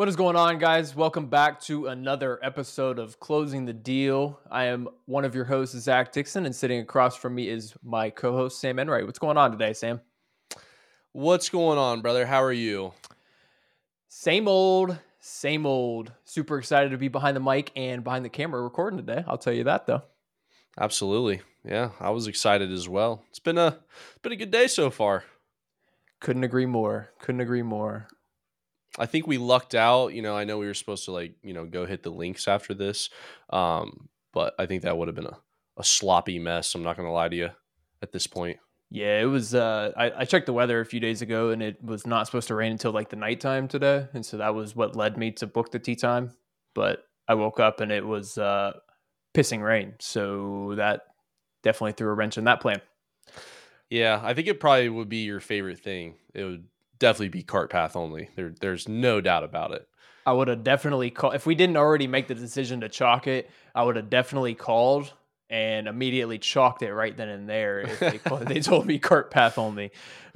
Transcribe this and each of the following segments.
What is going on, guys? Welcome back to another episode of Closing the Deal. I am one of your hosts, Zach Dixon, and sitting across from me is my co-host, Sam Enright. What's going on today, Sam? What's going on, brother? How are you? Same old, same old. Super excited to be behind the mic and behind the camera recording today. I'll tell you that, though. Absolutely. Yeah, I was excited as well. It's been a good day so far. Couldn't agree more. Couldn't agree more. I think we lucked out. I know we were supposed to go hit the links after this. But I think that would have been a sloppy mess. I'm not going to lie to you at this point. Yeah, it was. I checked the weather a few days ago, and it was not supposed to rain until like the nighttime today, and so that was what led me to book the tea time. But I woke up and it was pissing rain, so that definitely threw a wrench in that plan. Yeah, I think it probably would be your favorite thing. It would definitely be cart path only. There's no doubt about it. I would have definitely called if we didn't already make the decision to chalk it. I would have definitely called and immediately chalked it right then and there if they told me cart path only.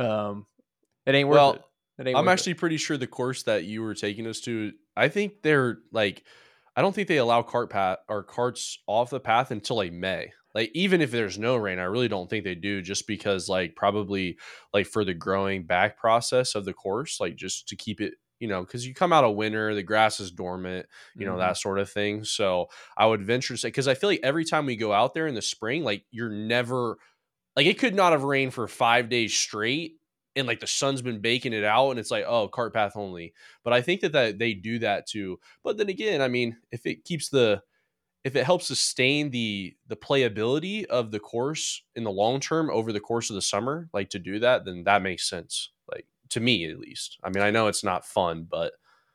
It ain't worth it. It ain't I'm worth actually pretty sure the course that you were taking us to, I think they're like, I don't think they allow carts off the path until like May. Like, even if there's no rain, I really don't think they do, just because probably for the growing back process of the course, just to keep it, because you come out of winter, the grass is dormant, that sort of thing. So I would venture to say, because I feel like every time we go out there in the spring, you're never, it could not have rained for 5 days straight, and the sun's been baking it out, and it's oh, cart path only. But I think that they do that too. But then again, I mean, if it helps sustain the playability of the course in the long term over the course of the summer, to do that, then that makes sense. To me, at least. I mean, I know it's not fun, but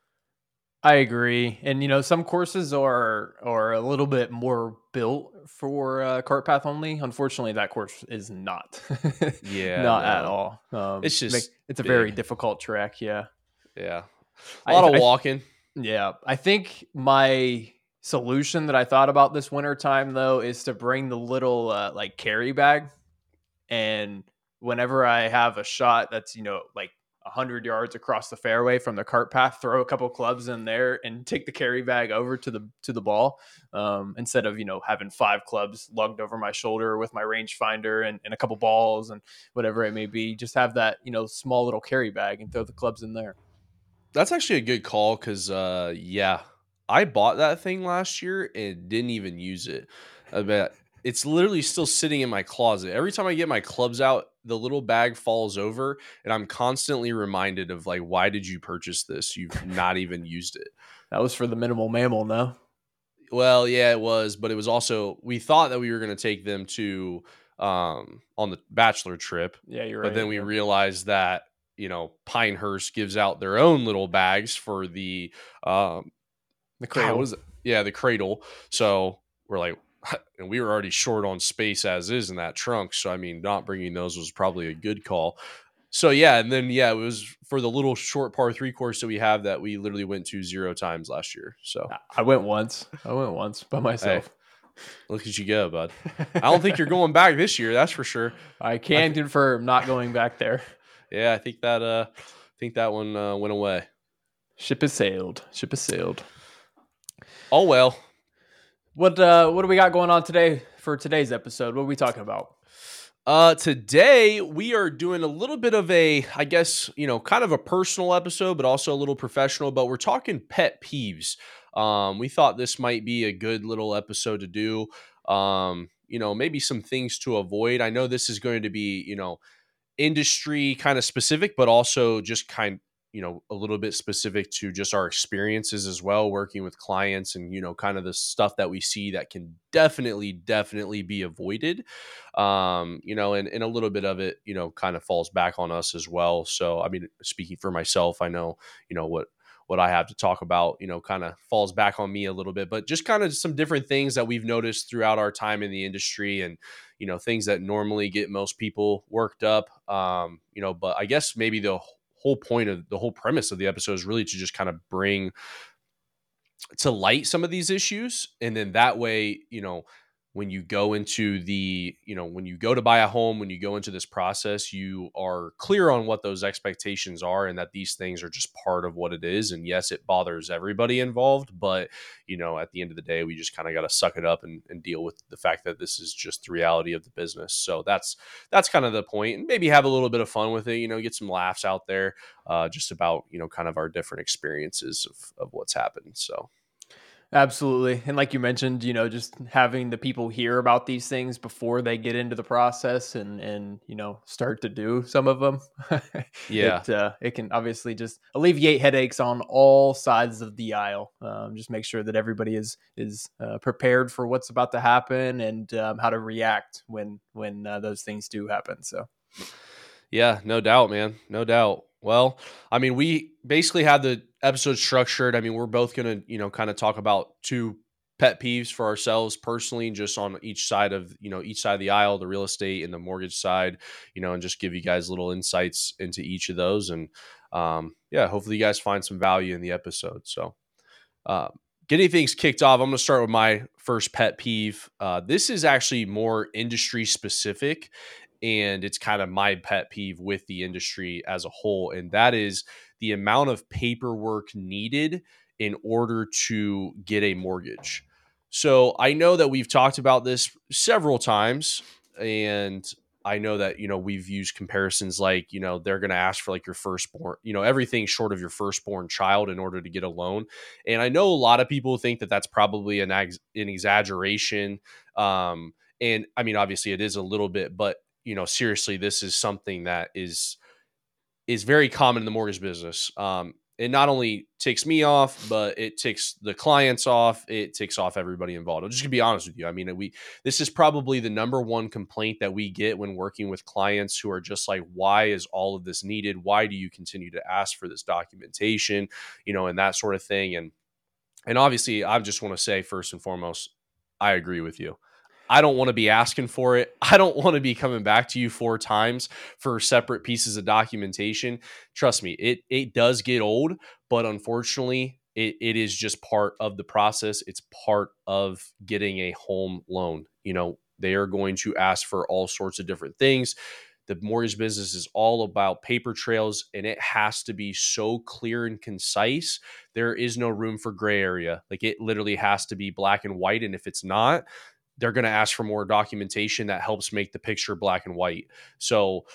I agree. And some courses are a little bit more built for cart path only. Unfortunately, that course is not. yeah, Not at no, all. it's just it's a big. very difficult track. Yeah. Yeah, a lot of walking. Yeah, I think my solution that I thought about this winter time though is to bring the little carry bag, and whenever I have a shot that's 100 yards across the fairway from the cart path, throw a couple clubs in there and take the carry bag over to the ball, instead of having 5 clubs lugged over my shoulder with my rangefinder and a couple balls and whatever it may be. Just have that small little carry bag and throw the clubs in there. That's actually a good call, because I bought that thing last year and didn't even use it. I bet it's literally still sitting in my closet. Every time I get my clubs out, the little bag falls over, and I'm constantly reminded of why did you purchase this? You've not even used it. That was for the minimal mammal, no? Well, yeah, it was, but it was also, we thought that we were going to take them to on the bachelor trip. Yeah, you're right. But then we realized that Pinehurst gives out their own little bags for the cradle. The cradle. So we're like, and we were already short on space as is in that trunk. So I mean, not bringing those was probably a good call. So yeah, and then it was for the little short par 3 course that we have that we literally went to 0 times last year. So I went once by myself. Hey, look at you go, bud. I don't think you're going back this year. That's for sure. I can confirm not going back there. Yeah, I think that one went away. Ship has sailed. Oh well. What do we got going on today for today's episode? What are we talking about? Today we are doing a little bit of a, I guess, kind of a personal episode, but also a little professional, but we're talking pet peeves. We thought this might be a good little episode to do. Maybe some things to avoid. I know this is going to be, industry kind of specific, but also just a little bit specific to just our experiences as well, working with clients and, kind of the stuff that we see that can definitely be avoided. And a little bit of it, kind of falls back on us as well. So, I mean, speaking for myself, I know, what I have to talk about, kind of falls back on me a little bit, but just kind of some different things that we've noticed throughout our time in the industry, and, things that normally get most people worked up. But I guess maybe the whole premise of the episode is really to just kind of bring to light some of these issues. And then that way, when you go into when you go to buy a home, when you go into this process, you are clear on what those expectations are and that these things are just part of what it is. And yes, it bothers everybody involved, but at the end of the day, we just kind of got to suck it up and deal with the fact that this is just the reality of the business. So that's kind of the point, and maybe have a little bit of fun with it, get some laughs out there, just about, kind of our different experiences of what's happened. So. Absolutely. And like you mentioned, just having the people hear about these things before they get into the process and start to do some of them. Yeah. It can obviously just alleviate headaches on all sides of the aisle. Just make sure that everybody is prepared for what's about to happen and how to react when those things do happen. So. Yeah, no doubt, man. No doubt. Well, I mean, we basically have the episode structured. I mean, we're both going to, kind of talk about two pet peeves for ourselves personally, just on each side of, each side of the aisle, the real estate and the mortgage side, and just give you guys little insights into each of those. And yeah, hopefully you guys find some value in the episode. So, getting things kicked off, I'm going to start with my first pet peeve. This is actually more industry specific, and it's kind of my pet peeve with the industry as a whole. And that is the amount of paperwork needed in order to get a mortgage. So I know that we've talked about this several times, and I know that, we've used comparisons like, they're going to ask for like your firstborn, everything short of your firstborn child in order to get a loan. And I know a lot of people think that that's probably an exaggeration. And I mean, obviously it is a little bit, but seriously, this is something that is very common in the mortgage business. It not only takes me off, but it takes the clients off. It takes off everybody involved. I'm just gonna be honest with you. I mean, this is probably the number one complaint that we get when working with clients who are just like, why is all of this needed? Why do you continue to ask for this documentation? And that sort of thing. And obviously, I just want to say first and foremost, I agree with you. I don't want to be asking for it. I don't want to be coming back to you 4 times for separate pieces of documentation. Trust me, it does get old, but unfortunately, it is just part of the process. It's part of getting a home loan. They are going to ask for all sorts of different things. The mortgage business is all about paper trails, and it has to be so clear and concise. There is no room for gray area. Like, it literally has to be black and white. And if it's not, they're going to ask for more documentation that helps make the picture black and white. So,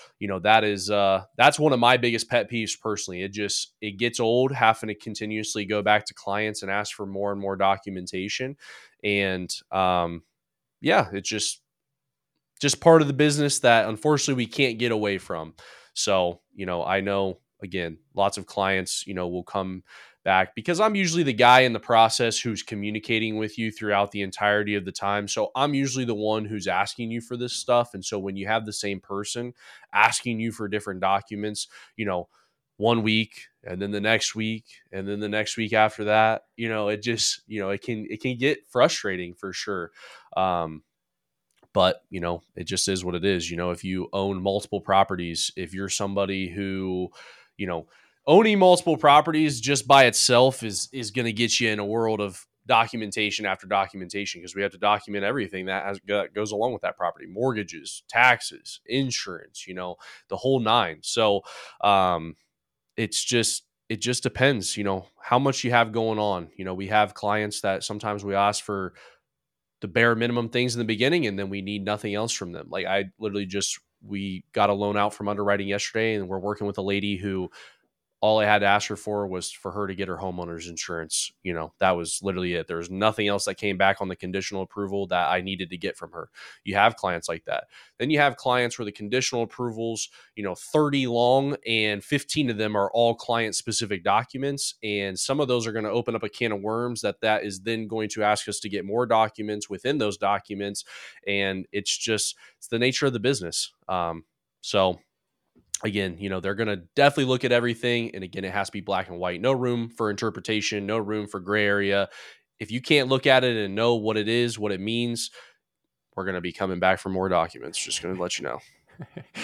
that's one of my biggest pet peeves personally. It gets old having to continuously go back to clients and ask for more and more documentation. And, yeah, it's just part of the business that unfortunately we can't get away from. So, I know, again, lots of clients, will come back because I'm usually the guy in the process who's communicating with you throughout the entirety of the time. So I'm usually the one who's asking you for this stuff. And so when you have the same person asking you for different documents, 1 week and then the next week and then the next week after that, it just, it can get frustrating for sure. But, it just is what it is. If you own multiple properties, if you're somebody who, owning multiple properties just by itself is going to get you in a world of documentation after documentation, because we have to document everything that goes along with that property: mortgages, taxes, insurance, the whole nine. So it just depends, how much you have going on. We have clients that sometimes we ask for the bare minimum things in the beginning, and then we need nothing else from them. Like, we got a loan out from underwriting yesterday, and we're working with a lady who all I had to ask her for was for her to get her homeowner's insurance. That was literally it. There was nothing else that came back on the conditional approval that I needed to get from her. You have clients like that. Then you have clients where the conditional approvals, 30 long, and 15 of them are all client specific documents. And some of those are going to open up a can of worms that is then going to ask us to get more documents within those documents. And it's the nature of the business. So again, they're going to definitely look at everything. And again, it has to be black and white. No room for interpretation, no room for gray area. If you can't look at it and know what it is, what it means, we're going to be coming back for more documents. Just going to let you know.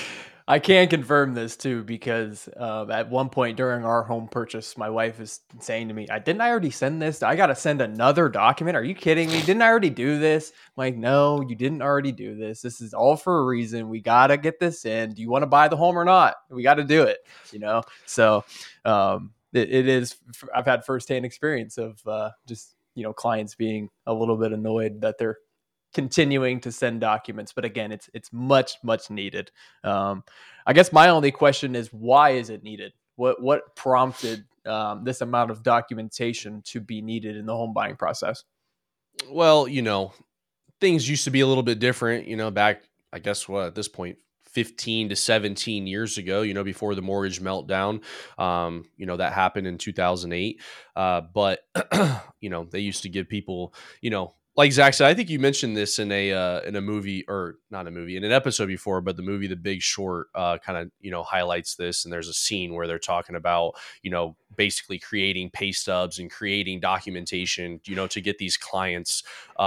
I can confirm this too because at one point during our home purchase, my wife is saying to me, Didn't I already send this? I got to send another document. Are you kidding me? Didn't I already do this?" I'm like, "No, you didn't already do this. This is all for a reason. We got to get this in. Do you want to buy the home or not? We got to do it, you know?" So it is, I've had firsthand experience of just, clients being a little bit annoyed that they're continuing to send documents, but again, it's much needed. I guess my only question is, why is it needed? What prompted this amount of documentation to be needed in the home buying process? Well, things used to be a little bit different, back, I guess, what, at this point, 15 to 17 years ago, before the mortgage meltdown, that happened in 2008. But, they used to give people, like Zach said, I think you mentioned this in a movie, or not a movie, in an episode before, but the movie The Big Short kind of highlights this. And there's a scene where they're talking about basically creating pay stubs and creating documentation to get these clients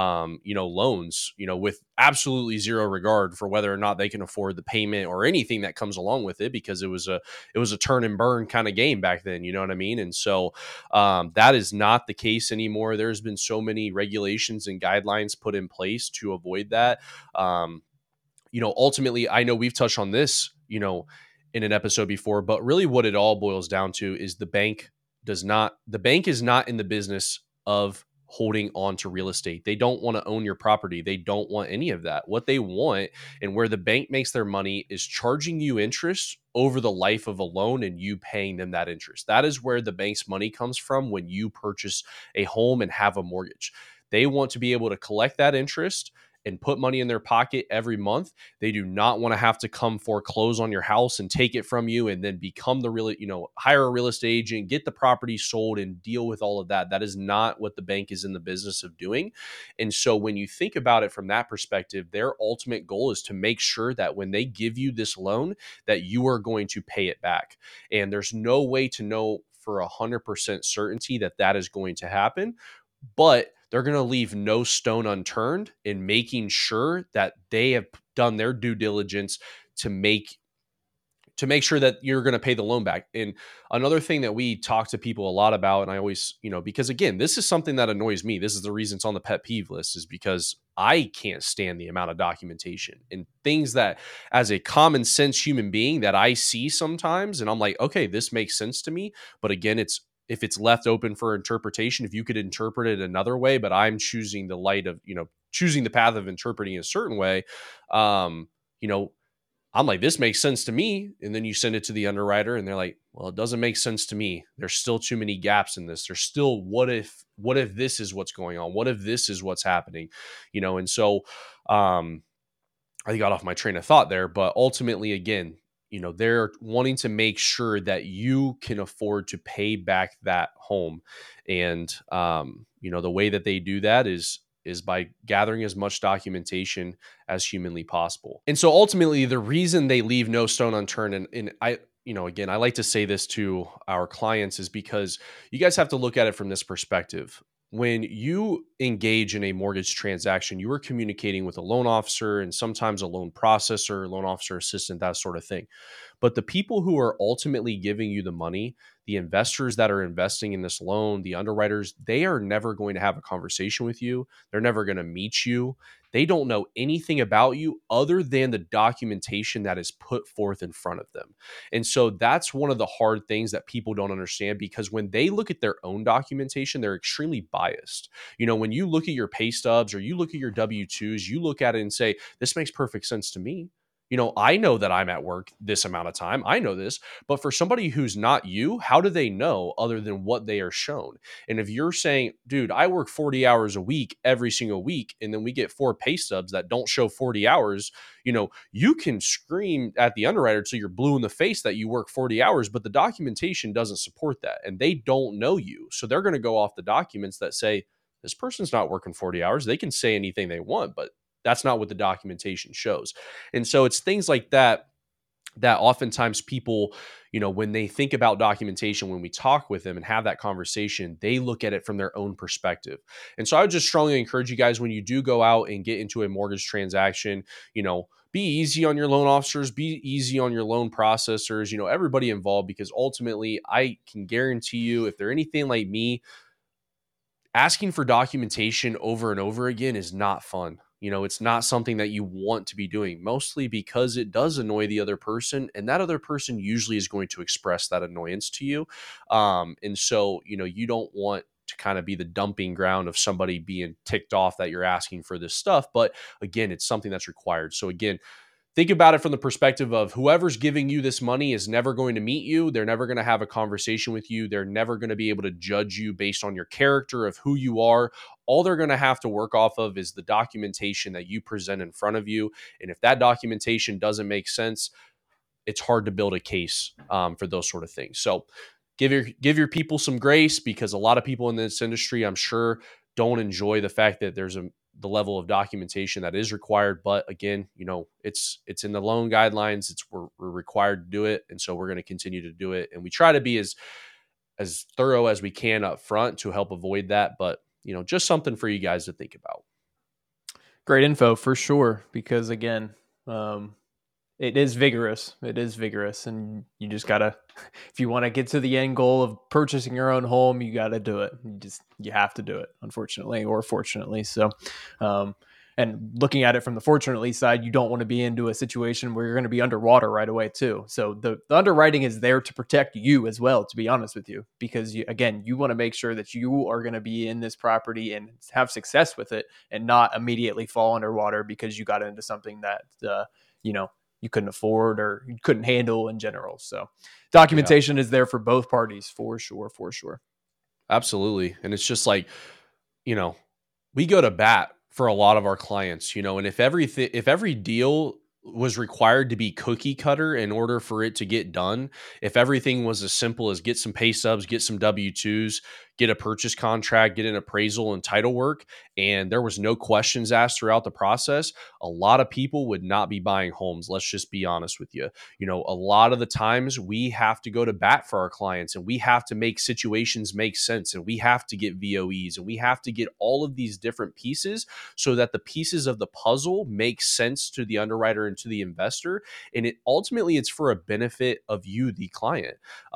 loans with absolutely zero regard for whether or not they can afford the payment or anything that comes along with it, because it was a turn and burn kind of game back then, you know what I mean? And so that is not the case anymore. There's been so many regulations and guidelines put in place to avoid that. Ultimately, I know we've touched on this, in an episode before, but really what it all boils down to is the bank is not in the business of holding on to real estate. They don't want to own your property. They don't want any of that. What they want, and where the bank makes their money, is charging you interest over the life of a loan and you paying them that interest. That is where the bank's money comes from when you purchase a home and have a mortgage. They want to be able to collect that interest and put money in their pocket every month. They do not want to have to come foreclose on your house and take it from you and then become hire a real estate agent, get the property sold, and deal with all of that. That is not what the bank is in the business of doing. And so when you think about it from that perspective, their ultimate goal is to make sure that when they give you this loan, that you are going to pay it back. And there's no way to know for 100% certainty that that is going to happen, but they're going to leave no stone unturned in making sure that they have done their due diligence to make sure that you're going to pay the loan back. And another thing that we talk to people a lot about, and I always, because again, this is something that annoys me. This is the reason it's on the pet peeve list, is because I can't stand the amount of documentation and things that, as a common sense human being, that I see sometimes, and I'm like, okay, this makes sense to me. But again, if it's left open for interpretation, if you could interpret it another way, but I'm choosing choosing the path of interpreting a certain way, I'm like, this makes sense to me. And then you send it to the underwriter and they're like, well, it doesn't make sense to me. There's still too many gaps in this. There's still, what if this is what's going on? What if this is what's happening? And so I got off my train of thought there, but ultimately, again, they're wanting to make sure that you can afford to pay back that home. And, the way that they do that is by gathering as much documentation as humanly possible. And so ultimately, the reason they leave no stone unturned, and I, again, I like to say this to our clients, is because you guys have to look at it from this perspective. When you engage in a mortgage transaction, you are communicating with a loan officer and sometimes a loan processor, loan officer assistant, that sort of thing. But the people who are ultimately giving you the money, the investors that are investing in this loan, the underwriters, they are never going to have a conversation with you. They're never going to meet you. They don't know anything about you other than the documentation that is put forth in front of them. And so that's one of the hard things that people don't understand, because when they look at their own documentation, they're extremely biased. When you look at your pay stubs or you look at your W-2s, you look at it and say, this makes perfect sense to me. I know that I'm at work this amount of time. I know this. But for somebody who's not you, how do they know other than what they are shown? And if you're saying, dude, I work 40 hours a week every single week, and then we get 4 pay stubs that don't show 40 hours, you can scream at the underwriter till you're blue in the face that you work 40 hours, but the documentation doesn't support that. And they don't know you. So they're going to go off the documents that say, this person's not working 40 hours. They can say anything they want, but that's not what the documentation shows. And so it's things like that that oftentimes people, when they think about documentation, when we talk with them and have that conversation, they look at it from their own perspective. And so I would just strongly encourage you guys, when you do go out and get into a mortgage transaction, be easy on your loan officers, be easy on your loan processors, everybody involved, because ultimately I can guarantee you, if they're anything like me, asking for documentation over and over again is not fun. It's not something that you want to be doing, mostly because it does annoy the other person, and that other person usually is going to express that annoyance to you. And so, you don't want to kind of be the dumping ground of somebody being ticked off that you're asking for this stuff. But again, it's something that's required. So again, think about it from the perspective of whoever's giving you this money is never going to meet you. They're never going to have a conversation with you. They're never going to be able to judge you based on your character of who you are. All they're going to have to work off of is the documentation that you present in front of you. And if that documentation doesn't make sense, it's hard to build a case for those sort of things. So give your people some grace, because a lot of people in this industry, I'm sure, don't enjoy the fact that there's the level of documentation that is required. But again, it's in the loan guidelines. We're required to do it. And so we're going to continue to do it. And we try to be as thorough as we can up front to help avoid that. But, just something for you guys to think about. Great info for sure. Because again, it is vigorous. And you just gotta, if you want to get to the end goal of purchasing your own home, you got to do it. You have to do it, unfortunately or fortunately. So, and looking at it from the fortunately side, you don't want to be into a situation where you're going to be underwater right away too. So the underwriting is there to protect you as well, to be honest with you, because you want to make sure that you are going to be in this property and have success with it, and not immediately fall underwater because you got into something that, you couldn't afford or you couldn't handle in general. So documentation is there for both parties, for sure. Absolutely. And it's just like, we go to bat for a lot of our clients, and if every deal was required to be cookie cutter in order for it to get done, if everything was as simple as get some pay stubs, get some W-2s, get a purchase contract, get an appraisal and title work, and there was no questions asked throughout the process, a lot of people would not be buying homes. Let's just be honest with you. A lot of the times we have to go to bat for our clients, and we have to make situations make sense, and we have to get VOEs, and we have to get all of these different pieces so that the pieces of the puzzle make sense to the underwriter and to the investor. And ultimately it's for a benefit of you, the client.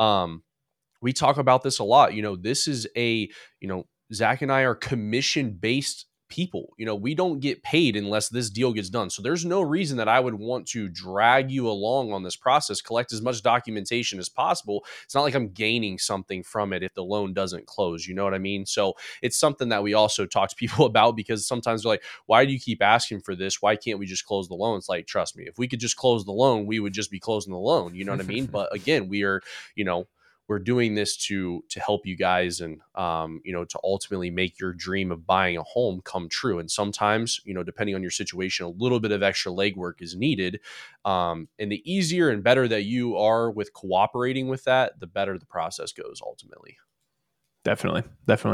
We talk about this a lot. This is Zach and I are commission-based people. We don't get paid unless this deal gets done. So there's no reason that I would want to drag you along on this process, collect as much documentation as possible. It's not like I'm gaining something from it if the loan doesn't close. You know what I mean? So it's something that we also talk to people about, because sometimes they're like, why do you keep asking for this? Why can't we just close the loan? It's like, trust me, if we could just close the loan, we would just be closing the loan. You know what I mean? But again, we're doing this to help you guys and, to ultimately make your dream of buying a home come true. And sometimes, depending on your situation, a little bit of extra legwork is needed. And the easier and better that you are with cooperating with that, the better the process goes ultimately. Definitely.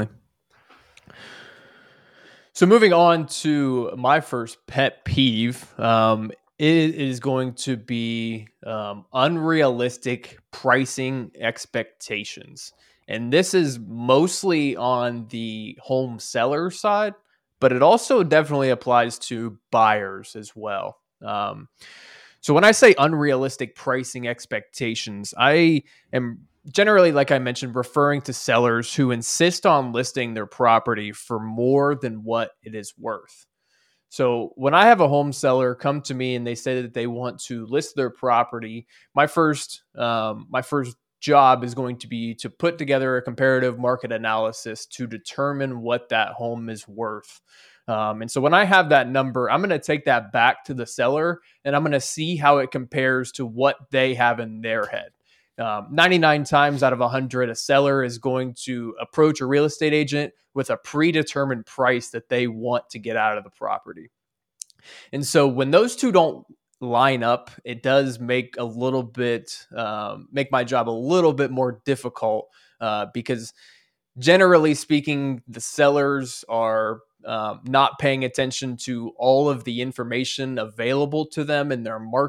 So moving on to my first pet peeve, it is going to be unrealistic pricing expectations. And this is mostly on the home seller side, but it also definitely applies to buyers as well. So when I say unrealistic pricing expectations, I am generally, like I mentioned, referring to sellers who insist on listing their property for more than what it is worth. So when I have a home seller come to me and they say that they want to list their property, my first job is going to be to put together a comparative market analysis to determine what that home is worth. And so when I have that number, I'm going to take that back to the seller and I'm going to see how it compares to what they have in their head. 99 times out of 100, a seller is going to approach a real estate agent with a predetermined price that they want to get out of the property. And so when those two don't line up, it does make make my job a little bit more difficult because generally speaking, the sellers are not paying attention to all of the information available to them in their market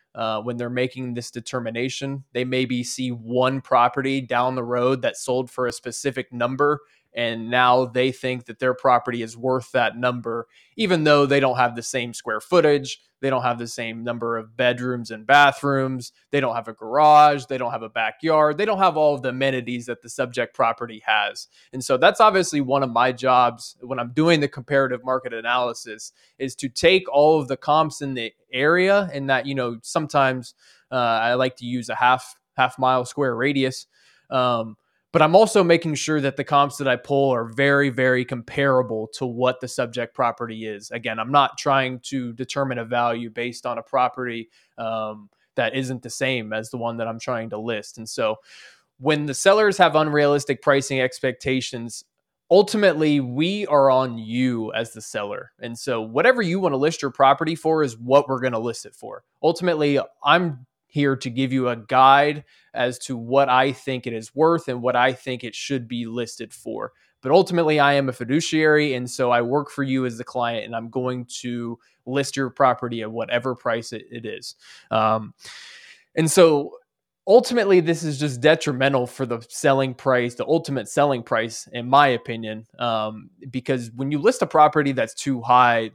when they're making this determination. They maybe see one property down the road that sold for a specific number, and now they think that their property is worth that number, even though they don't have the same square footage, they don't have the same number of bedrooms and bathrooms, they don't have a garage, they don't have a backyard, they don't have all of the amenities that the subject property has. And so that's obviously one of my jobs when I'm doing the comparative market analysis, is to take all of the comps in the area, and that, sometimes I like to use a half mile square radius. But I'm also making sure that the comps that I pull are very, very comparable to what the subject property is. Again, I'm not trying to determine a value based on a property that isn't the same as the one that I'm trying to list. And so when the sellers have unrealistic pricing expectations, ultimately we are on you as the seller. And so whatever you want to list your property for is what we're going to list it for. Ultimately, I'm here to give you a guide as to what I think it is worth and what I think it should be listed for. But ultimately, I am a fiduciary, and so I work for you as the client, and I'm going to list your property at whatever price it is. And so ultimately, this is just detrimental for the selling price, the ultimate selling price, in my opinion, because when you list a property that's too high,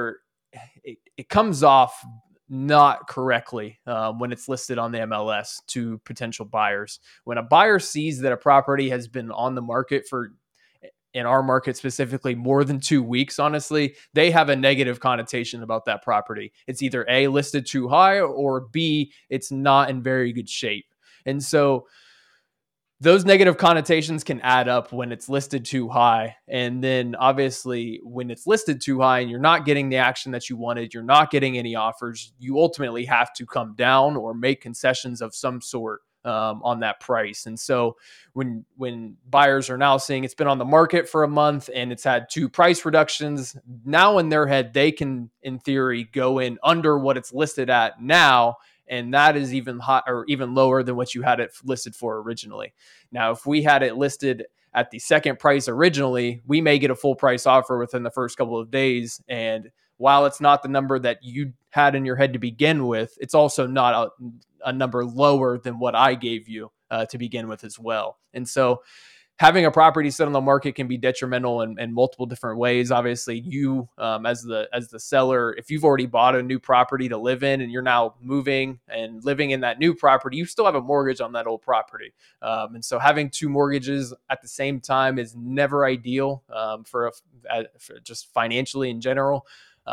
it comes off not correctly when it's listed on the MLS to potential buyers. When a buyer sees that a property has been on the market for, in our market specifically, more than 2 weeks, honestly, they have a negative connotation about that property. It's either A, listed too high, or B, it's not in very good shape. And so those negative connotations can add up when it's listed too high. And then obviously when it's listed too high and you're not getting the action that you wanted, you're not getting any offers, you ultimately have to come down or make concessions of some sort on that price. And so when buyers are now seeing it's been on the market for a month and it's had 2 price reductions, now in their head, they can, in theory, go in under what it's listed at now. And that is even hot or even lower than what you had it listed for originally. Now, if we had it listed at the second price originally, we may get a full price offer within the first couple of days. And while it's not the number that you had in your head to begin with, it's also not a number lower than what I gave you to begin with as well. And so having a property sit on the market can be detrimental in multiple different ways. Obviously, you as the seller, if you've already bought a new property to live in and you're now moving and living in that new property, you still have a mortgage on that old property. And so having 2 mortgages at the same time is never ideal for just financially in general.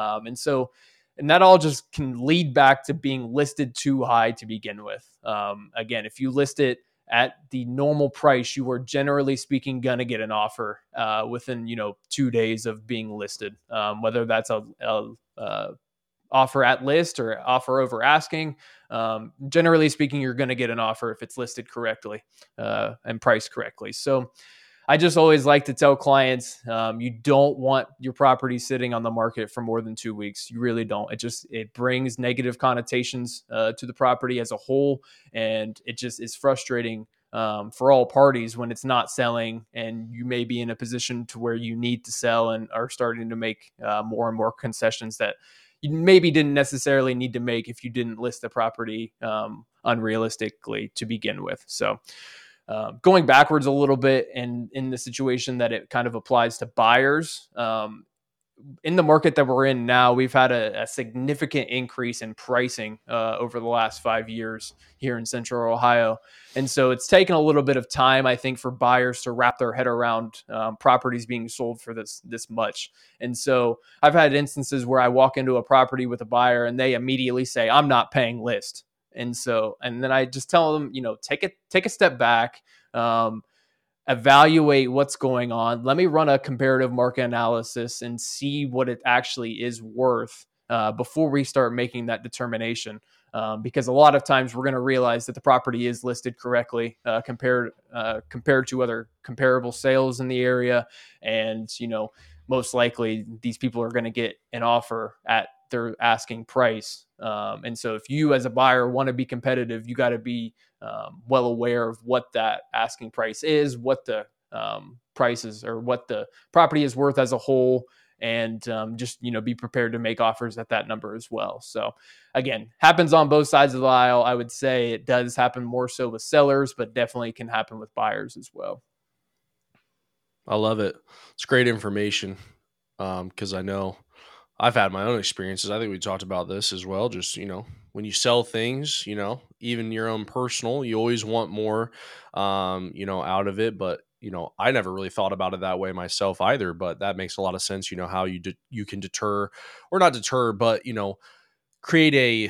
And that all just can lead back to being listed too high to begin with. Again, if you list it at the normal price, you are generally speaking going to get an offer within 2 days of being listed, whether that's a offer at list or offer over asking. Generally speaking, you're going to get an offer if it's listed correctly and priced correctly. So I just always like to tell clients, you don't want your property sitting on the market for more than 2 weeks. You really don't. It brings negative connotations to the property as a whole. And it just is frustrating for all parties when it's not selling and you may be in a position to where you need to sell and are starting to make more and more concessions that you maybe didn't necessarily need to make if you didn't list the property unrealistically to begin with. So going backwards a little bit, and in the situation that it kind of applies to buyers, in the market that we're in now, we've had a significant increase in pricing over the last 5 years here in Central Ohio. And so it's taken a little bit of time, I think, for buyers to wrap their head around properties being sold for this much. And so I've had instances where I walk into a property with a buyer and they immediately say, I'm not paying list. And then I just tell them, take a step back, evaluate what's going on. Let me run a comparative market analysis and see what it actually is worth before we start making that determination. Because a lot of times we're going to realize that the property is listed correctly compared to other comparable sales in the area. And, most likely these people are going to get an offer at their asking price. And so if you as a buyer want to be competitive, you got to be well aware of what that asking price is, what the prices or what the property is worth as a whole, and just, be prepared to make offers at that number as well. So again, happens on both sides of the aisle. I would say it does happen more so with sellers, but definitely can happen with buyers as well. I love it. It's great information, because I know I've had my own experiences. I think we talked about this as well. Just, when you sell things, even your own personal, you always want more, out of it. But, I never really thought about it that way myself either, but that makes a lot of sense. How you can deter, or not deter, but, create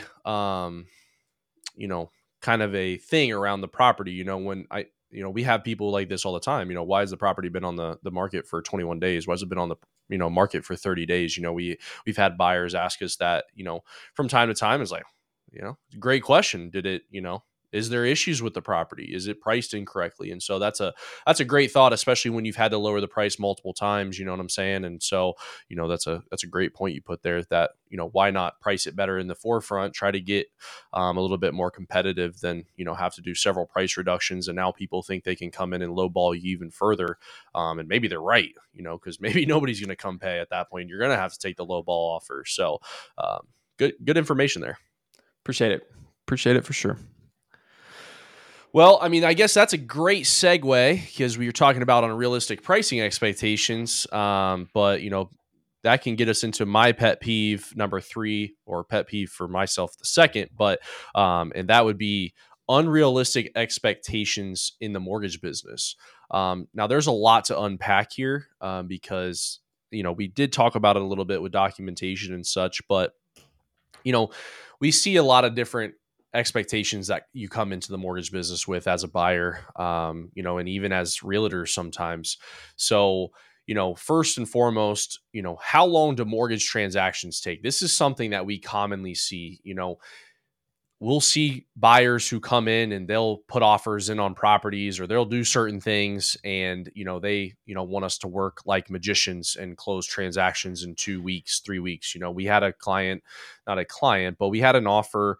kind of a thing around the property. We have people like this all the time. Why has the property been on the market for 21 days? Why has it been on the market for 30 days? We've had buyers ask us that, from time to time. It's like, great question. Did it, is there issues with the property? Is it priced incorrectly? And so that's a great thought, especially when you've had to lower the price multiple times. You know what I'm saying? And so, that's a great point you put there, that, why not price it better in the forefront, try to get a little bit more competitive than, have to do several price reductions. And now people think they can come in and lowball you even further. And maybe they're right, because maybe nobody's going to come pay at that point. You're going to have to take the lowball offer. So good information there. Appreciate it for sure. Well, I mean, I guess that's a great segue, because we were talking about unrealistic pricing expectations. But, that can get us into my pet peeve number 3, or pet peeve for myself the second. But and that would be unrealistic expectations in the mortgage business. Now, there's a lot to unpack here, because, we did talk about it a little bit with documentation and such. But, we see a lot of different expectations that you come into the mortgage business with as a buyer, and even as realtors sometimes. So, first and foremost, how long do mortgage transactions take? This is something that we commonly see. We'll see buyers who come in and they'll put offers in on properties, or they'll do certain things, and they want us to work like magicians and close transactions in 2 weeks, 3 weeks. We had a client, not a client, but we had an offer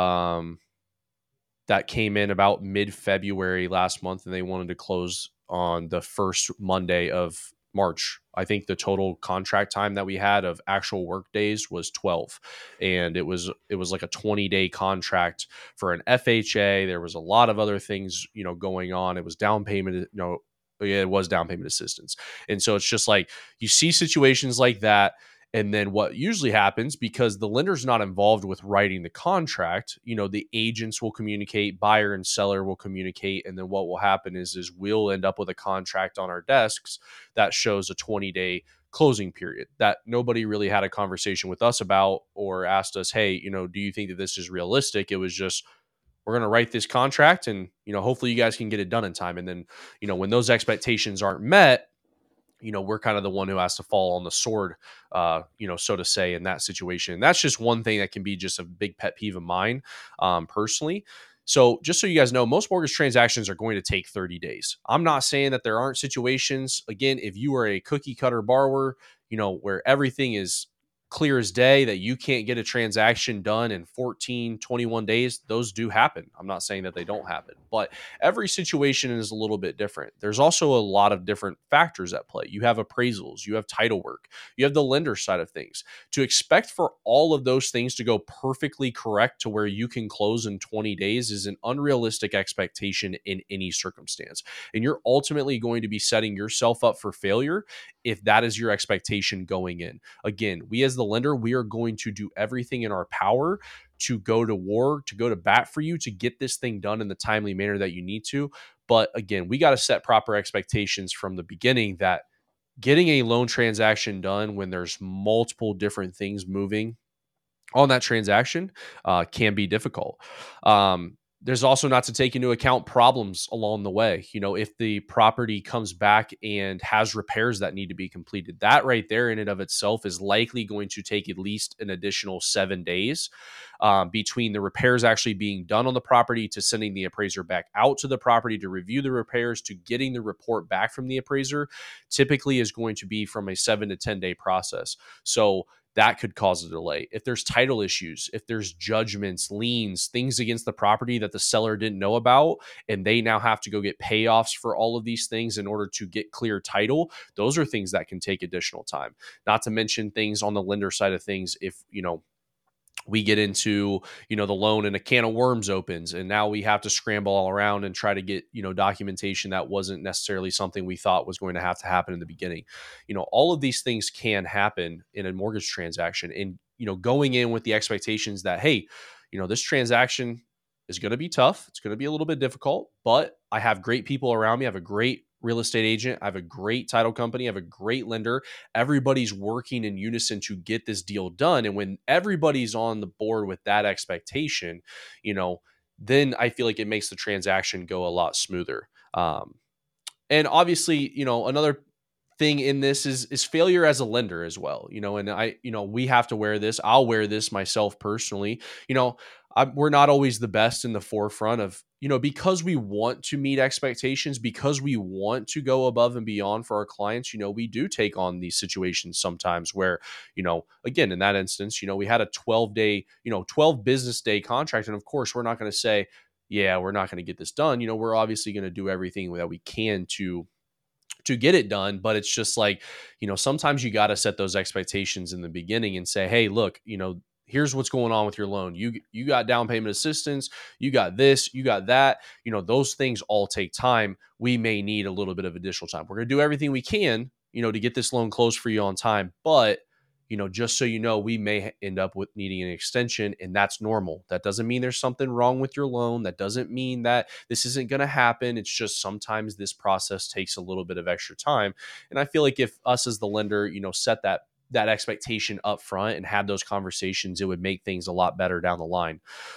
that came in about mid-February last month, and they wanted to close on the first Monday of March. I think the total contract time that we had of actual work days was 12, and it was like a 20-day contract for an FHA. There was a lot of other things, going on. It was down payment, it was down payment assistance. And so it's just like, you see situations like that. And then what usually happens, because the lender's not involved with writing the contract, the agents will communicate, buyer and seller will communicate. And then what will happen is we'll end up with a contract on our desks that shows a 20-day closing period that nobody really had a conversation with us about, or asked us, hey, do you think that this is realistic? It was just, we're going to write this contract, and, hopefully you guys can get it done in time. And then, when those expectations aren't met, we're kind of the one who has to fall on the sword, so to say, in that situation. And that's just one thing that can be just a big pet peeve of mine, personally. So just so you guys know, most mortgage transactions are going to take 30 days. I'm not saying that there aren't situations. Again, if you are a cookie cutter borrower, where everything is clear as day, that you can't get a transaction done in 14, 21 days, those do happen. I'm not saying that they don't happen, but every situation is a little bit different. There's also a lot of different factors at play. You have appraisals, you have title work, you have the lender side of things. To expect for all of those things to go perfectly correct to where you can close in 20 days is an unrealistic expectation in any circumstance. And you're ultimately going to be setting yourself up for failure if that is your expectation going in. Again, we as the lender, we are going to do everything in our power to go to war, to go to bat for you, to get this thing done in the timely manner that you need to. But again, we got to set proper expectations from the beginning, that getting a loan transaction done when there's multiple different things moving on that transaction can be difficult. There's also not to take into account problems along the way. If the property comes back and has repairs that need to be completed, that right there in and of itself is likely going to take at least an additional 7 days. between the repairs actually being done on the property to sending the appraiser back out to the property to review the repairs to getting the report back from the appraiser typically is going to be from a 7 to 10 day process. So that could cause a delay. If there's title issues, if there's judgments, liens, things against the property that the seller didn't know about, and they now have to go get payoffs for all of these things in order to get clear title, those are things that can take additional time. Not to mention things on the lender side of things. If, we get into, the loan and a can of worms opens, and now we have to scramble all around and try to get, documentation that wasn't necessarily something we thought was going to happen in the beginning. All of these things can happen in a mortgage transaction, and, going in with the expectations that, hey, this transaction is going to be tough. It's going to be a little bit difficult, but I have great people around me. I have a great real estate agent. I have a great title company. I have a great lender. Everybody's working in unison to get this deal done. And when everybody's on the board with that expectation, then I feel like it makes the transaction go a lot smoother. And obviously, another thing in this is failure as a lender as well, and we have to wear this. I'll wear this myself personally. We're not always the best in the forefront of, because we want to meet expectations, because we want to go above and beyond for our clients, we do take on these situations sometimes where, again, in that instance, we had a 12 business day contract. And of course, we're not going to say, yeah, we're not going to get this done. We're obviously going to do everything that we can to get it done. But it's just like, sometimes you got to set those expectations in the beginning and say, hey, look, here's what's going on with your loan. You got down payment assistance, you got this, you got that. Those things all take time. We may need a little bit of additional time. We're going to do everything we can, to get this loan closed for you on time. But, just so we may end up with needing an extension, and that's normal. That doesn't mean there's something wrong with your loan. That doesn't mean that this isn't going to happen. It's just sometimes this process takes a little bit of extra time. And I feel like if us as the lender, set that expectation up front and had those conversations, it would make things a lot better down the line.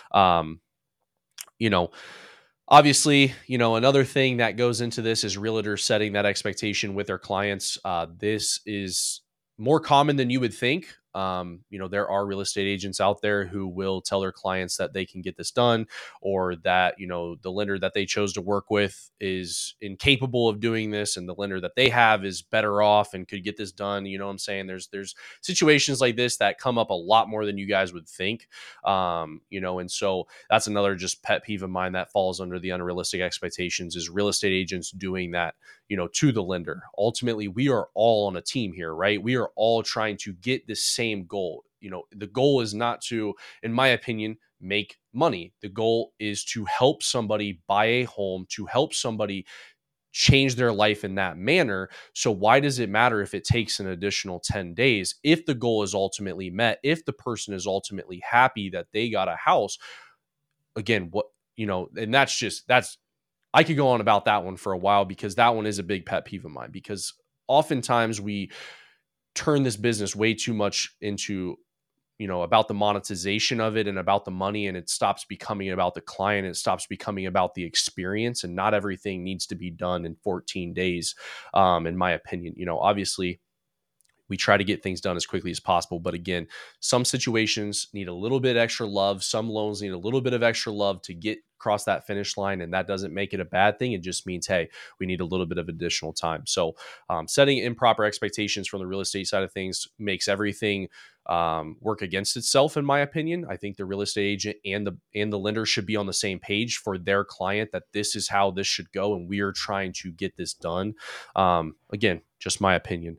Obviously, another thing that goes into this is realtors setting that expectation with their clients. This is more common than you would think. There are real estate agents out there who will tell their clients that they can get this done, or that, the lender that they chose to work with is incapable of doing this, and the lender that they have is better off and could get this done. You know what I'm saying? There's situations like this that come up a lot more than you guys would think. And so that's another just pet peeve of mine that falls under the unrealistic expectations, is real estate agents doing that, to the lender. Ultimately, we are all on a team here, right? We are all trying to get the same goal. The goal is not to, in my opinion, make money. The goal is to help somebody buy a home, to help somebody change their life in that manner. So why does it matter if it takes an additional 10 days? If the goal is ultimately met, if the person is ultimately happy that they got a house, again, and that's I could go on about that one for a while, because that one is a big pet peeve of mine, because oftentimes we turn this business way too much into, about the monetization of it and about the money, and it stops becoming about the client. It stops becoming about the experience, and not everything needs to be done in 14 days. In my opinion, obviously we try to get things done as quickly as possible. But again, some situations need a little bit extra love. Some loans need a little bit of extra love to get across that finish line. And that doesn't make it a bad thing. It just means, hey, we need a little bit of additional time. So setting improper expectations from the real estate side of things makes everything work against itself, in my opinion. I think the real estate agent and the lender should be on the same page for their client, that this is how this should go, and we are trying to get this done. Again, just my opinion.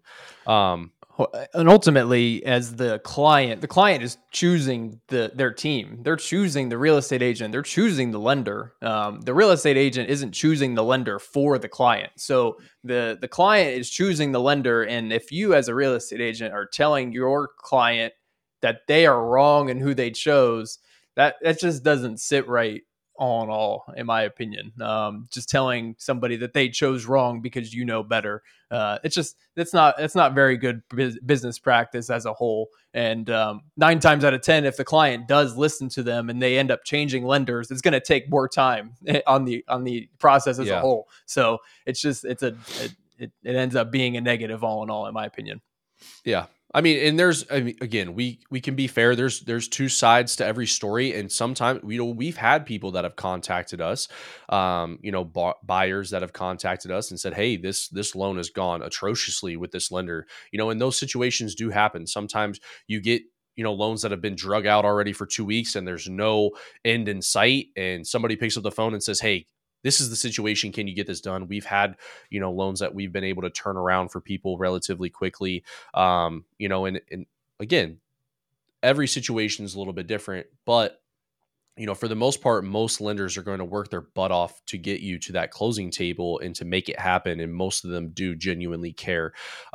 And ultimately, as the client is choosing their team. They're choosing the real estate agent. They're choosing the lender. The real estate agent isn't choosing the lender for the client. So the client is choosing the lender. And if you, as a real estate agent, are telling your client that they are wrong in who they chose, that just doesn't sit right all in all, in my opinion. Just telling somebody that they chose wrong because you know better. It's not very good business practice as a whole. And 9 times out of 10, if the client does listen to them and they end up changing lenders, it's going to take more time on the process as a whole. So it ends up being a negative all in all, in my opinion. Yeah. I mean, and again, we can be fair. There's two sides to every story, and sometimes we've had people that have contacted us, buyers that have contacted us and said, "Hey, this loan has gone atrociously with this lender." And those situations do happen. Sometimes you get loans that have been drug out already for 2 weeks, and there's no end in sight, and somebody picks up the phone and says, "Hey, this is the situation. Can you get this done?" We've had, loans that we've been able to turn around for people relatively quickly. And again, every situation is a little bit different, but for the most part, most lenders are going to work their butt off to get you to that closing table and to make it happen. And most of them do genuinely care.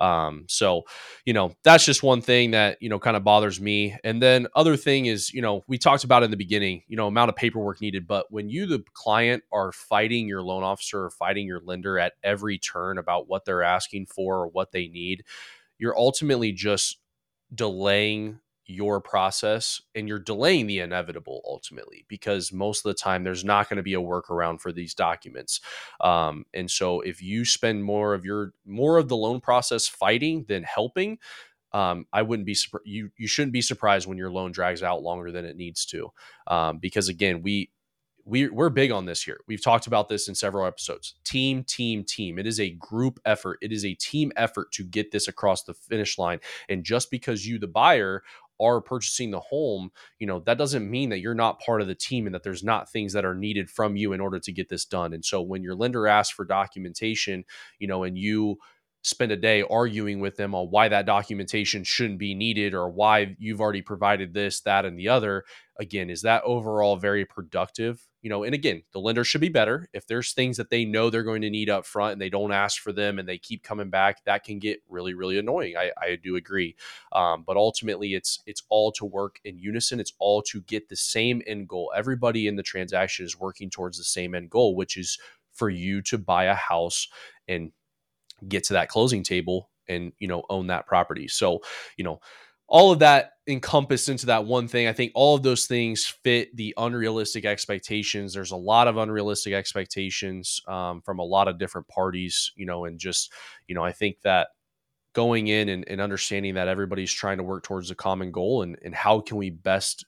So that's just one thing that, kind of bothers me. And then other thing is, we talked about in the beginning, amount of paperwork needed. But when you, the client, are fighting your loan officer or fighting your lender at every turn about what they're asking for or what they need, you're ultimately just delaying your process, and you're delaying the inevitable ultimately, because most of the time there's not going to be a workaround for these documents. And so if you spend more of the loan process fighting than helping, I wouldn't be you shouldn't be surprised when your loan drags out longer than it needs to. Because again, we're big on this here. We've talked about this in several episodes. Team. It is a group effort. It is a team effort to get this across the finish line. And just because you, the buyer, are purchasing the home, that doesn't mean that you're not part of the team and that there's not things that are needed from you in order to get this done. And so when your lender asks for documentation, and you spend a day arguing with them on why that documentation shouldn't be needed or why you've already provided this, that, and the other, again, is that overall very productive? And again, the lender should be better. If there's things that they know they're going to need up front and they don't ask for them and they keep coming back, that can get really, really annoying. I do agree. But ultimately, it's all to work in unison. It's all to get the same end goal. Everybody in the transaction is working towards the same end goal, which is for you to buy a house and get to that closing table and, own that property. So, all of that encompassed into that one thing. I think all of those things fit the unrealistic expectations. There's a lot of unrealistic expectations from a lot of different parties, and just, I think that going in and understanding that everybody's trying to work towards a common goal, and how can we best,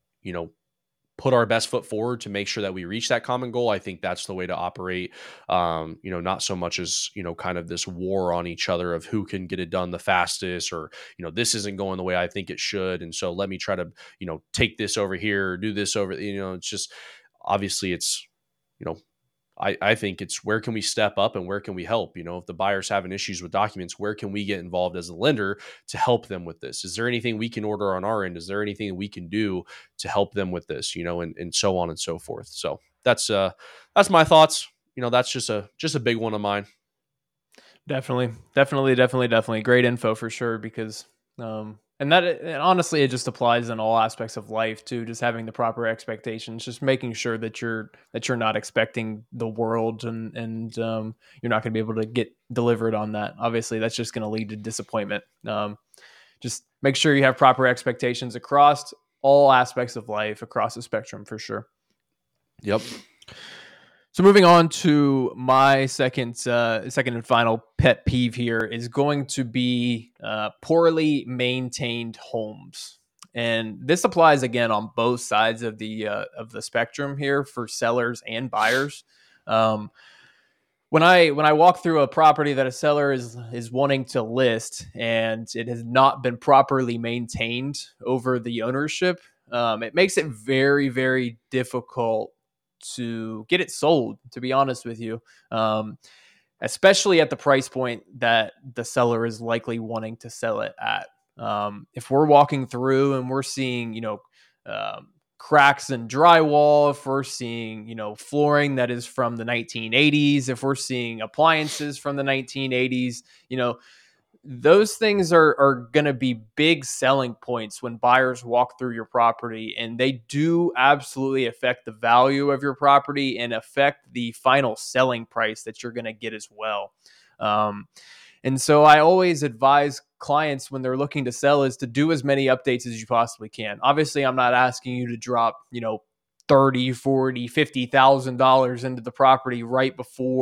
put our best foot forward to make sure that we reach that common goal. I think that's the way to operate. Not so much as, kind of this war on each other of who can get it done the fastest, or, this isn't going the way I think it should. And so let me try to, take this over here or do this over, it's just, obviously it's, I think it's where can we step up and where can we help? If the buyer's having issues with documents, where can we get involved as a lender to help them with this? Is there anything we can order on our end? Is there anything we can do to help them with this? And so on and so forth. So that's my thoughts. That's just a big one of mine. Definitely. Great info for sure, because and honestly, it just applies in all aspects of life too. Just having the proper expectations, just making sure that you're not expecting the world, and you're not going to be able to get delivered on that. Obviously, that's just going to lead to disappointment. Just make sure you have proper expectations across all aspects of life, across the spectrum, for sure. Yep. So moving on to my second and final pet peeve here is going to be poorly maintained homes, and this applies again on both sides of the spectrum here for sellers and buyers. When I walk through a property that a seller is wanting to list and it has not been properly maintained over the ownership, it makes it very, very difficult to get it sold, to be honest with you, especially at the price point that the seller is likely wanting to sell it at. If we're walking through and we're seeing, cracks in drywall, if we're seeing, flooring that is from the 1980s, if we're seeing appliances from the 1980s, those things are going to be big selling points when buyers walk through your property, and they do absolutely affect the value of your property and affect the final selling price that you're going to get as well. And so I always advise clients when they're looking to sell is to do as many updates as you possibly can. Obviously, I'm not asking you to drop, $30, $40, $50,000 into the property right before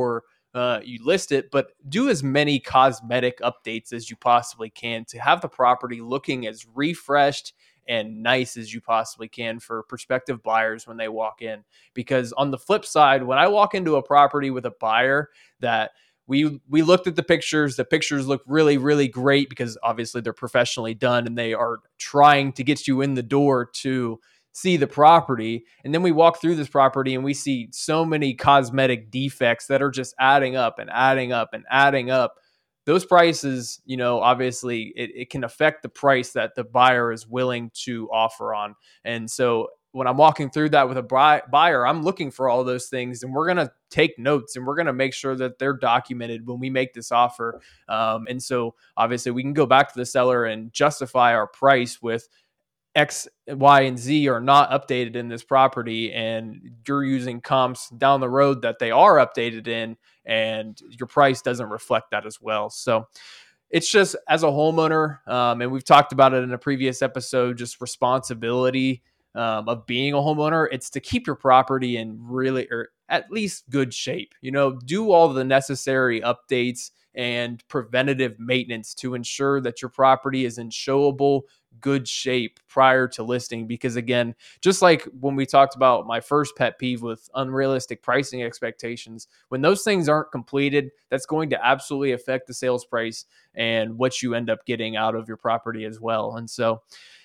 you list it, but do as many cosmetic updates as you possibly can to have the property looking as refreshed and nice as you possibly can for prospective buyers when they walk in. Because on the flip side, when I walk into a property with a buyer that we looked at the pictures look really, really great because obviously they're professionally done and they are trying to get you in the door to see the property. And then we walk through this property and we see so many cosmetic defects that are just adding up and adding up and adding up. Those prices, obviously it can affect the price that the buyer is willing to offer on. And so when I'm walking through that with a buyer, I'm looking for all those things, and we're going to take notes and we're going to make sure that they're documented when we make this offer. And so obviously we can go back to the seller and justify our price with X, Y, and Z are not updated in this property, and you're using comps down the road that they are updated in, and your price doesn't reflect that as well. So it's just, as a homeowner, and we've talked about it in a previous episode, just responsibility of being a homeowner. It's to keep your property in really, or at least good shape. Do all the necessary updates and preventative maintenance to ensure that your property is in showable, good shape prior to listing. Because again, just like when we talked about my first pet peeve with unrealistic pricing expectations, when those things aren't completed, that's going to absolutely affect the sales price and what you end up getting out of your property as well. And so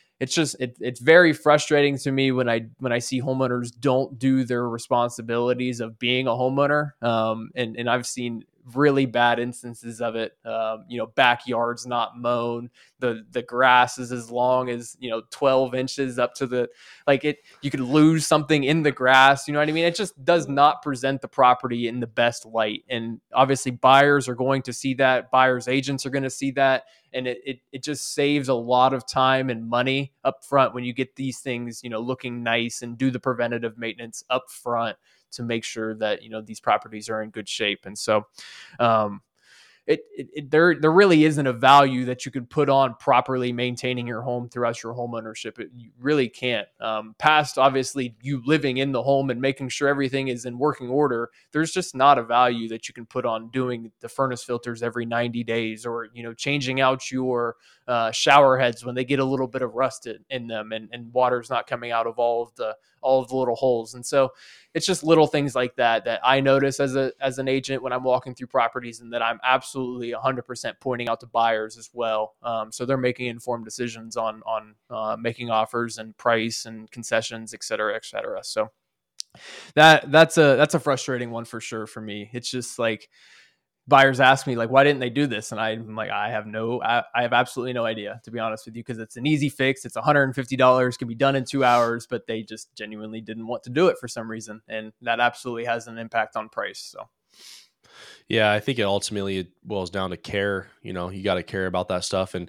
it's very frustrating to me when I see homeowners don't do their responsibilities of being a homeowner. And I've seen really bad instances of it. Backyards not mown, the grass is as long as 12 inches up to the, like, it, you could lose something in the grass. You know what I mean? It just does not present the property in the best light. And obviously buyers are going to see that, buyers agents are going to see that. And it just saves a lot of time and money up front when you get these things, looking nice, and do the preventative maintenance up front to make sure that, these properties are in good shape. And so, um, there really isn't a value that you could put on properly maintaining your home throughout your home ownership. You really can't. Past obviously you living in the home and making sure everything is in working order, there's just not a value that you can put on doing the furnace filters every 90 days, or changing out your shower heads when they get a little bit of rust in them, and water's not coming out of all of the little holes. And so it's just little things like that I notice as an agent when I'm walking through properties, and that I'm absolutely 100% pointing out to buyers as well. So they're making informed decisions on making offers and price and concessions, et cetera, et cetera. So that's a frustrating one for sure for me. It's just like, buyers ask me, like, why didn't they do this? And I'm like, I have absolutely no idea, to be honest with you, because it's an easy fix. It's $150, can be done in 2 hours, but they just genuinely didn't want to do it for some reason. And that absolutely has an impact on price. So. Yeah, I think it boils down to care. You got to care about that stuff. And,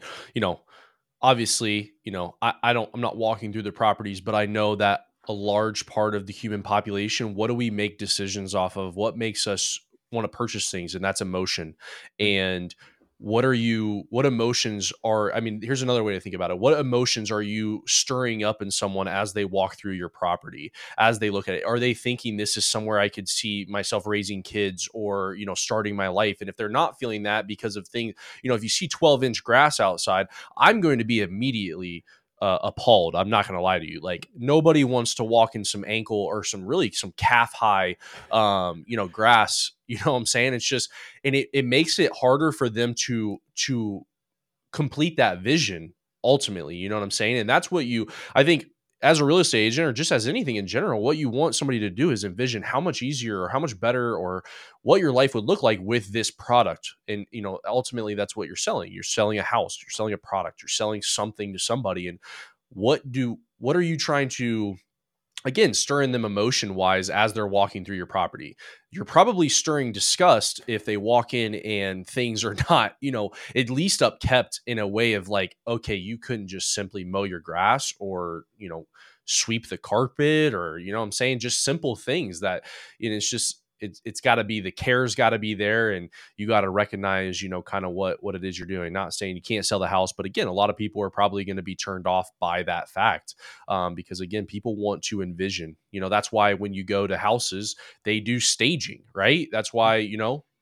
obviously, I'm not walking through the properties, but I know that a large part of the human population, what do we make decisions off of? What makes us want to purchase things? And that's emotion. And what emotions are, here's another way to think about it. What emotions are you stirring up in someone as they walk through your property, as they look at it? Are they thinking this is somewhere I could see myself raising kids, or, starting my life? And if they're not feeling that because of things, if you see 12-inch grass outside, I'm going to be immediately appalled. I'm not going to lie to you. Like, nobody wants to walk in some ankle or some calf high, grass. You know what I'm saying? It's just, and it makes it harder for them to complete that vision ultimately. You know what I'm saying? And that's what I think, as a real estate agent, or just as anything in general, what you want somebody to do is envision how much easier or how much better, or what your life would look like with this product. And, ultimately that's what you're selling. You're selling a house, you're selling a product, you're selling something to somebody. And what are you trying to, again, stirring them emotion wise as they're walking through your property? You're probably stirring disgust if they walk in and things are not, at least upkept in a way of like, okay, you couldn't just simply mow your grass, or, sweep the carpet, or, what I'm saying, just simple things that, it's just, it's got to be, the care's got to be there, and you got to recognize, kind of what it is you're doing. Not saying you can't sell the house, but again, a lot of people are probably going to be turned off by that fact, because again, people want to envision. That's why when you go to houses, they do staging, right? That's why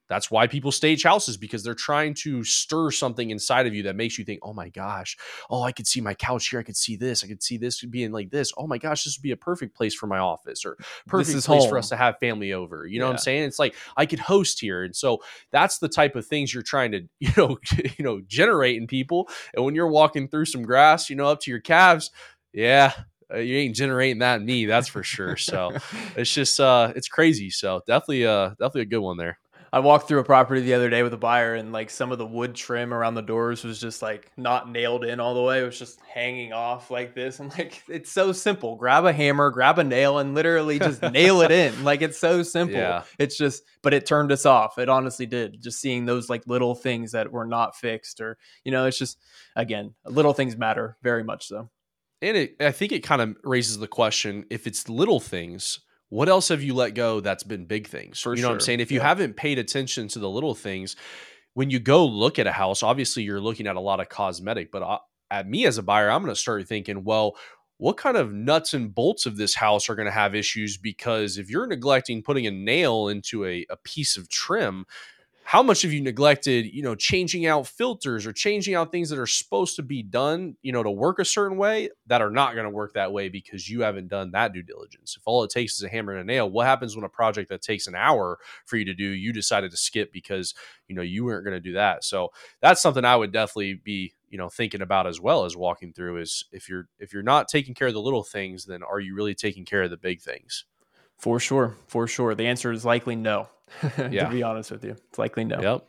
That's why people stage houses, because they're trying to stir something inside of you that makes you think, oh my gosh, oh, I could see my couch here. I could see this. I could see this being like this. Oh my gosh, this would be a perfect place for my office, or This perfect is place for us home. to have family over. You know what I'm Yeah. saying? It's like I could host here. And so that's the type of things you're trying to, generate in people. And when you're walking through some grass, up to your calves, yeah, you ain't generating that in me, that's for sure. So it's just it's crazy. So definitely a good one there. I walked through a property the other day with a buyer, and like some of the wood trim around the doors was just like not nailed in all the way. It was just hanging off like this. I'm like, it's so simple. Grab a hammer, grab a nail, and literally just nail it in. Like, it's so simple. Yeah. It's just, but it turned us off. It honestly did. Just seeing those like little things that were not fixed, or, it's just, again, little things matter very much so. And I think it kind of raises the question, if it's little things, what else have you let go that's been big things? For You know what I'm sure. saying? If you Yeah. haven't paid attention to the little things, when you go look at a house, obviously you're looking at a lot of cosmetic, but at me as a buyer, I'm going to start thinking, well, what kind of nuts and bolts of this house are going to have issues? Because if you're neglecting putting a nail into a piece of trim, how much have you neglected, changing out filters or changing out things that are supposed to be done, to work a certain way that are not going to work that way because you haven't done that due diligence? If all it takes is a hammer and a nail, what happens when a project that takes an hour for you to do, you decided to skip because, you weren't going to do that? So that's something I would definitely be, thinking about as well as walking through, is if you're not taking care of the little things, then are you really taking care of the big things? For sure. For sure. The answer is likely no, to Yeah. be honest with you. It's likely no. Yep.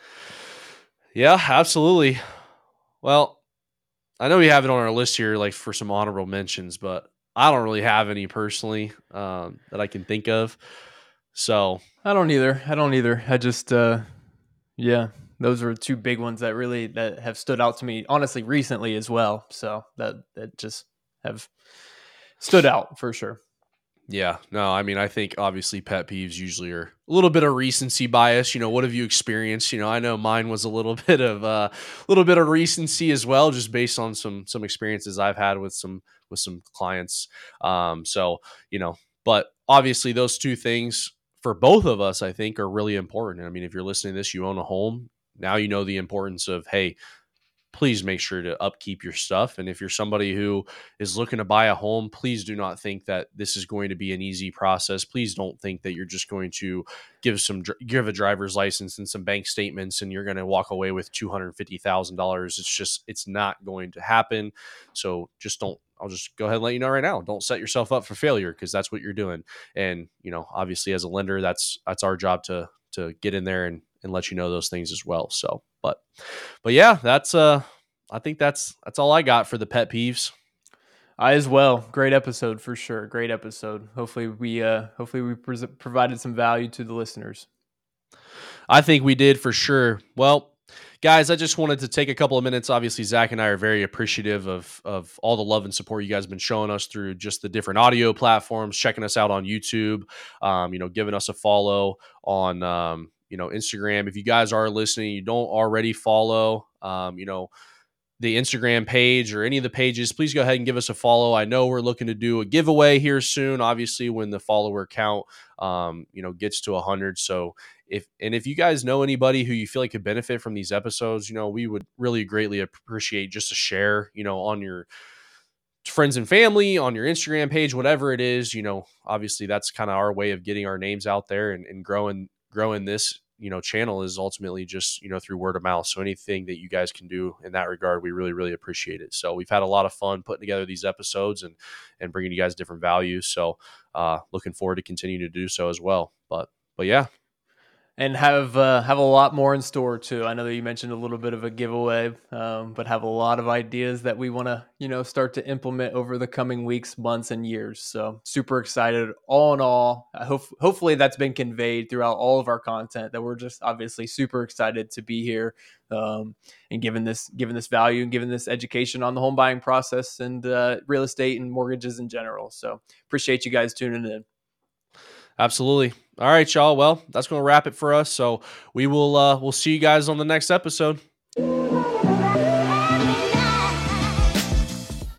Yeah, absolutely. Well, I know we have it on our list here, like for some honorable mentions, but I don't really have any personally that I can think of. So I don't either. I just, yeah, those are two big ones that have stood out to me, honestly, recently as well. So that just have stood out for sure. yeah, no, I mean, I think obviously pet peeves usually are a little bit of recency bias. What have you experienced? I know mine was a little bit of recency as well, just based on some experiences I've had with some clients. So but obviously those two things for both of us, I think, are really important. I mean, if you're listening to this, you own a home, now you know the importance of, hey, please make sure to upkeep your stuff. And if you're somebody who is looking to buy a home, please do not think that this is going to be an easy process. Please don't think that you're just going to give a driver's license and some bank statements and you're going to walk away with $250,000. It's not going to happen. So I'll just go ahead and let you know right now, don't set yourself up for failure, because that's what you're doing. And, obviously as a lender, that's our job to get in there and let you know those things as well. So, but yeah, that's I think that's all I got for the pet peeves. I as well. Great episode for sure. Great episode. Hopefully we provided some value to the listeners. I think we did for sure. Well, guys, I just wanted to take a couple of minutes. Obviously, Zach and I are very appreciative of all the love and support you guys have been showing us through just the different audio platforms, checking us out on YouTube, giving us a follow on, Instagram. If you guys are listening, you don't already follow, the Instagram page or any of the pages, please go ahead and give us a follow. I know we're looking to do a giveaway here soon, obviously when the follower count, gets to 100. So if you guys know anybody who you feel like could benefit from these episodes, we would really greatly appreciate just a share, on your friends and family, on your Instagram page, whatever it is. Obviously that's kind of our way of getting our names out there and growing this channel is ultimately just through word of mouth. So anything that you guys can do in that regard, we really, really appreciate it. So we've had a lot of fun putting together these episodes and bringing you guys different values. So looking forward to continuing to do so as well. But yeah. And have a lot more in store too. I know that you mentioned a little bit of a giveaway, but have a lot of ideas that we want to start to implement over the coming weeks, months, and years. So super excited. All in all, hopefully that's been conveyed throughout all of our content, that we're just obviously super excited to be here, and given this value and given this education on the home buying process and real estate and mortgages in general. So appreciate you guys tuning in. Absolutely. All right, y'all. Well, that's going to wrap it for us. So we will we'll see you guys on the next episode.